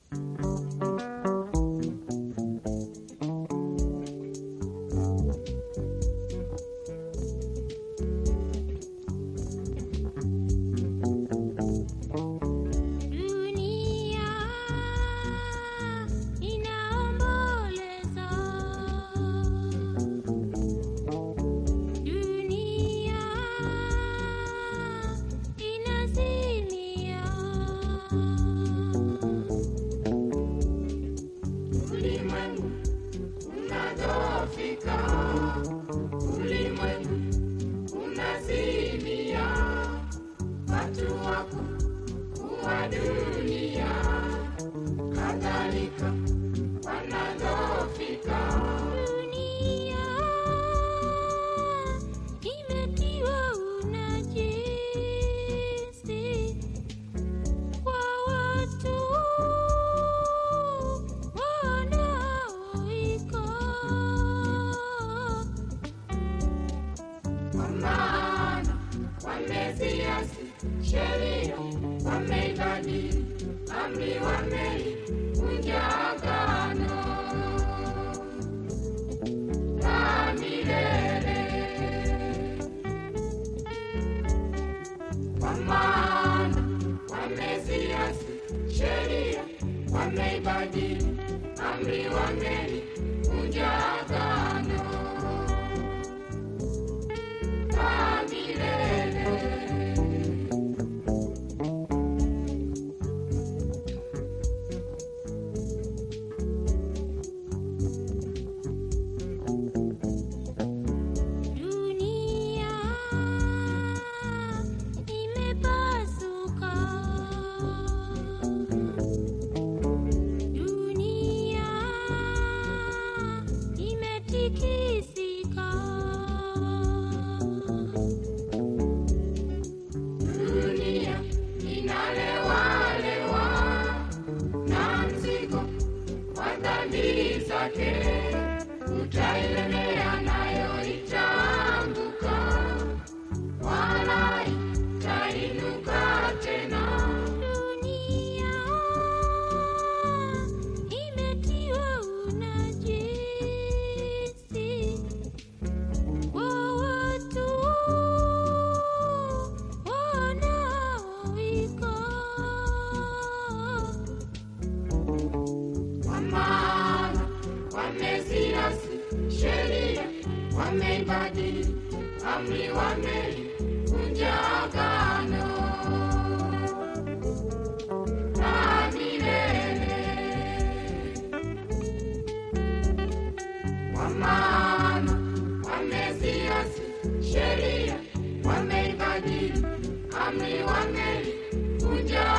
sheria wameibadili, amri wameivunja agano la milele. Kwa maana wameziasi sheria, wameibadili, amri wameivunja agano la milele. Utailemea nayo itaanguka, wala itainuka tena. Dunia imetiwa unajisi kwa watu wanaoika. Kwa maana wameziasi sheria, wameibadili, amri wameivunja agano la milele. Kwa maana wameziasi sheria, wameibadili, amri wameivunja